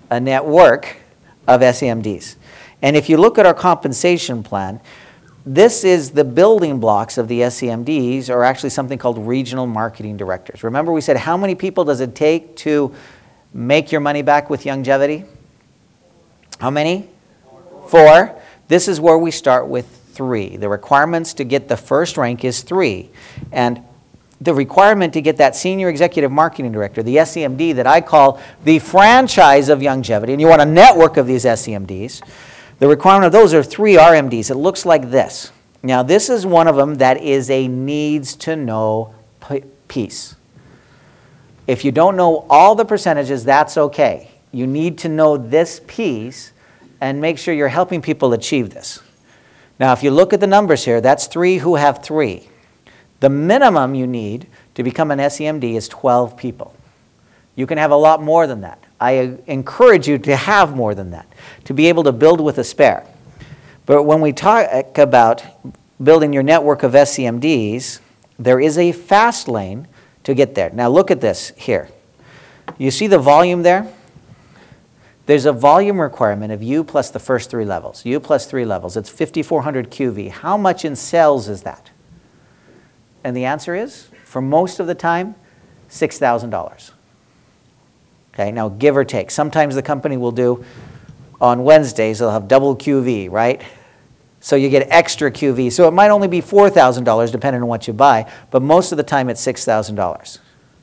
a network of SEMDs. And if you look at our compensation plan, this is the building blocks of the SEMDs, or actually something called regional marketing directors. Remember we said how many people does it take to make your money back with Youngevity? How many? 4. This is where we start with 3. The requirements to get the first rank is 3. And the requirement to get that senior executive marketing director, the SEMD that I call the franchise of Youngevity, and you want a network of these SEMDs, the requirement of those are 3 RMDs. It looks like this. Now, this is one of them that is a needs-to-know piece. If you don't know all the percentages, that's okay. You need to know this piece and make sure you're helping people achieve this. Now, if you look at the numbers here, that's 3 who have 3. The minimum you need to become an SEMD is 12 people. You can have a lot more than that. I encourage you to have more than that, to be able to build with a spare. But when we talk about building your network of SEMDs, there is a fast lane to get there. Now look at this here. You see the volume there? There's a volume requirement of U plus the first 3 levels. U plus 3 levels. It's 5,400 QV. How much in sales is that? And the answer is, for most of the time, $6,000. Okay, now give or take. Sometimes the company will do, on Wednesdays, they'll have double QV, right? So you get extra QV. So it might only be $4,000 depending on what you buy, but most of the time it's $6,000.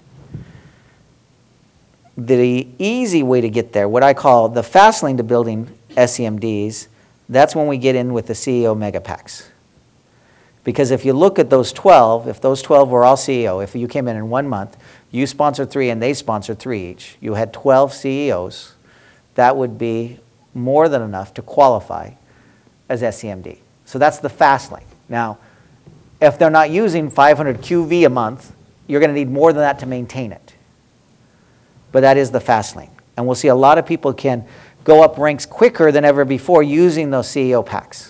The easy way to get there, what I call the fast lane to building SEMDs, that's when we get in with the CEO mega packs. Because if you look at those 12, if those 12 were all CEO, if you came in 1 month, you sponsored 3 and they sponsored 3 each, you had 12 CEOs, that would be more than enough to qualify as SEMD. So that's the fast lane. Now, if they're not using 500 QV a month, you're going to need more than that to maintain it. But that is the fast lane. And we'll see a lot of people can go up ranks quicker than ever before using those CEO packs.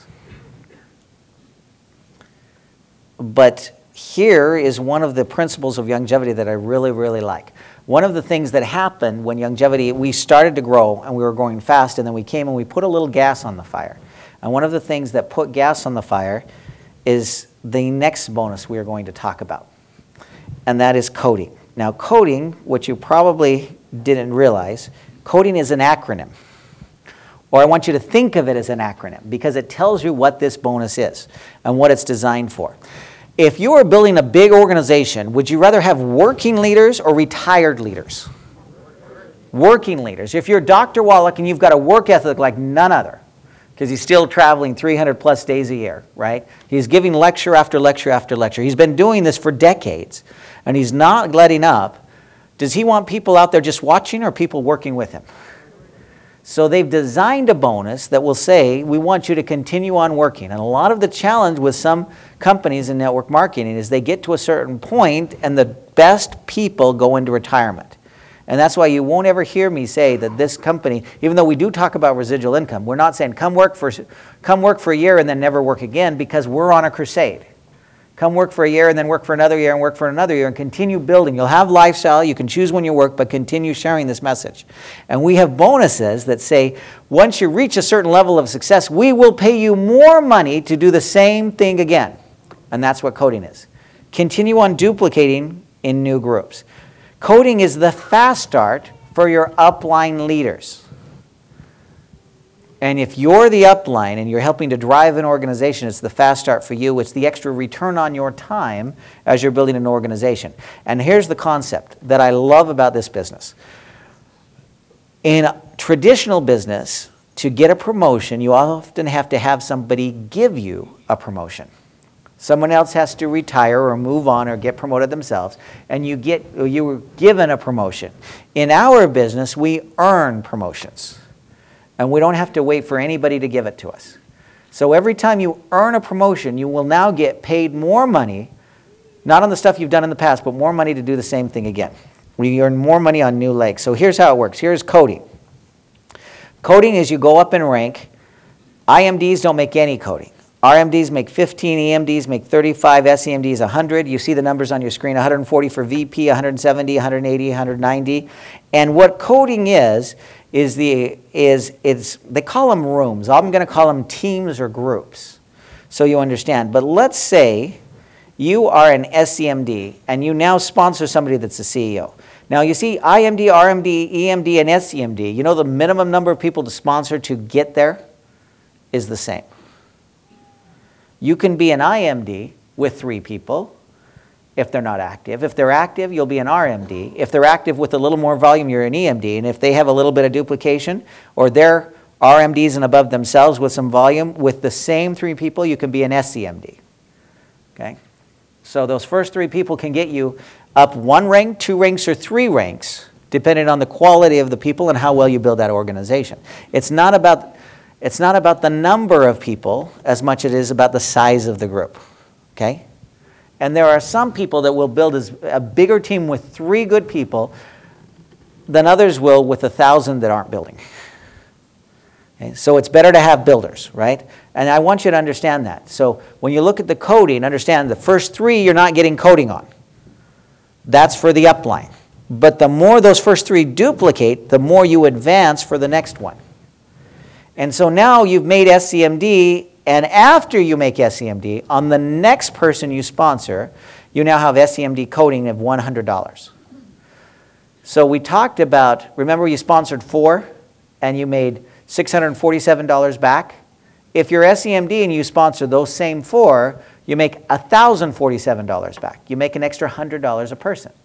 But here is one of the principles of Youngevity that I really, really like. One of the things that happened when Youngevity, we started to grow and we were growing fast, and then we came and we put a little gas on the fire. And one of the things that put gas on the fire is the next bonus we are going to talk about, and that is coding. Now coding, which you probably didn't realize, coding is an acronym. Or I want you to think of it as an acronym because it tells you what this bonus is and what it's designed for. If you are building a big organization, would you rather have working leaders or retired leaders? Working leaders. If you're Dr. Wallach and you've got a work ethic like none other, because he's still traveling 300 plus days a year, right? He's giving lecture after lecture after lecture. He's been doing this for decades, and he's not letting up. Does he want people out there just watching or people working with him? So they've designed a bonus that will say, we want you to continue on working. And a lot of the challenge with some companies in network marketing is they get to a certain point and the best people go into retirement. And that's why you won't ever hear me say that this company, even though we do talk about residual income, we're not saying come work for a year and then never work again, because we're on a crusade. Come work for a year and then work for another year and work for another year and continue building. You'll have lifestyle, you can choose when you work, but continue sharing this message. And we have bonuses that say, once you reach a certain level of success, we will pay you more money to do the same thing again. And that's what coding is. Continue on duplicating in new groups. Coding is the fast start for your upline leaders. And if you're the upline and you're helping to drive an organization, it's the fast start for you. It's the extra return on your time as you're building an organization. And here's the concept that I love about this business. In traditional business, to get a promotion, you often have to have somebody give you a promotion. Someone else has to retire or move on or get promoted themselves, and you were given a promotion. In our business, we earn promotions. And we don't have to wait for anybody to give it to us. So every time you earn a promotion, you will now get paid more money, not on the stuff you've done in the past, but more money to do the same thing again. We earn more money on new legs. So here's how it works. Here's coding. Coding is you go up in rank. IMDs don't make any coding. RMDs make 15, EMDs make 35, SEMDs 100. You see the numbers on your screen, 140 for VP, 170, 180, 190. And what coding is they call them rooms. I'm going to call them teams or groups, so you understand. But let's say you are an SEMD and you now sponsor somebody that's a CEO. Now you see IMD, RMD, EMD, and SEMD, you know the minimum number of people to sponsor to get there is the same. You can be an IMD with 3 people if they're not active. If they're active, you'll be an RMD. If they're active with a little more volume, you're an EMD. And if they have a little bit of duplication, or they're RMDs and above themselves with some volume, with the same 3 people, you can be an SEMD. Okay? So those first 3 people can get you up 1 rank, 2 ranks, or 3 ranks, depending on the quality of the people and how well you build that organization. It's not about the number of people as much as it is about the size of the group. Okay? And there are some people that will build a bigger team with 3 good people than others will with 1,000 that aren't building. Okay? So it's better to have builders, right? And I want you to understand that. So when you look at the coding, understand the first 3 you're not getting coding on. That's for the upline. But the more those first 3 duplicate, the more you advance for the next one. And so now you've made SEMD, and after you make SEMD, on the next person you sponsor, you now have SEMD coding of $100. So we talked about, remember you sponsored 4 and you made $647 back? If you're SEMD and you sponsor those same 4, you make $1,047 back. You make an extra $100 a person.